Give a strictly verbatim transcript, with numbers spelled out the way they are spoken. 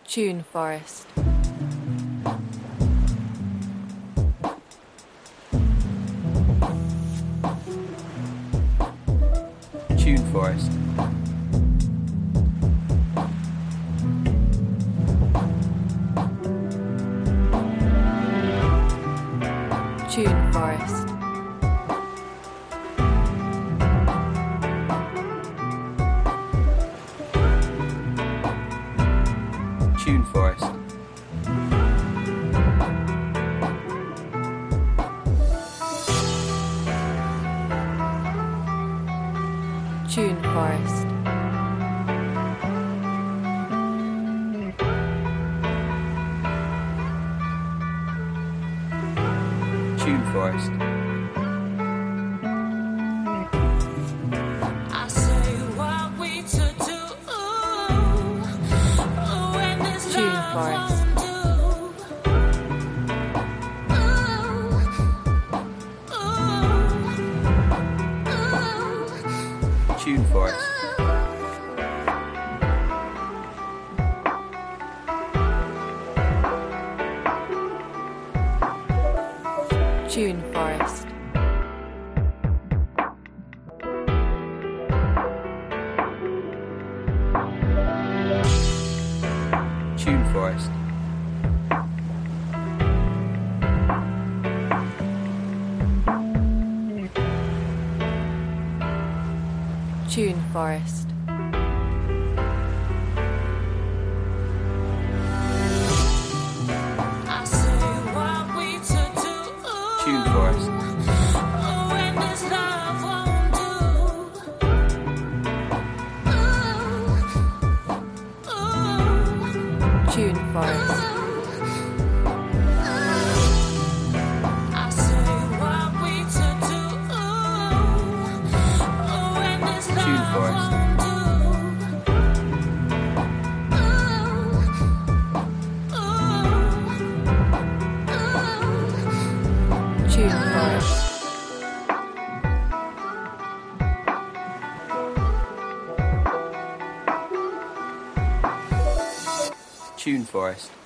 Tune Forest. Tune Forest. Tune Forest. Tune Forest. Tune Forest. Tune Forest. I say what we to do. Ooh, when this Tune love Forest. won't do. Ooh, ooh, ooh, Tune Forest. Tune Forest. Tune Forest. Tune Forest. I say what we to do. Tune Forest. Ooh, when this love won't do. Ooh, ooh, Tune Forest. I say what we to do. Ooh, when this Tune love Forest. won't do. Tune Forest. Tune Forest.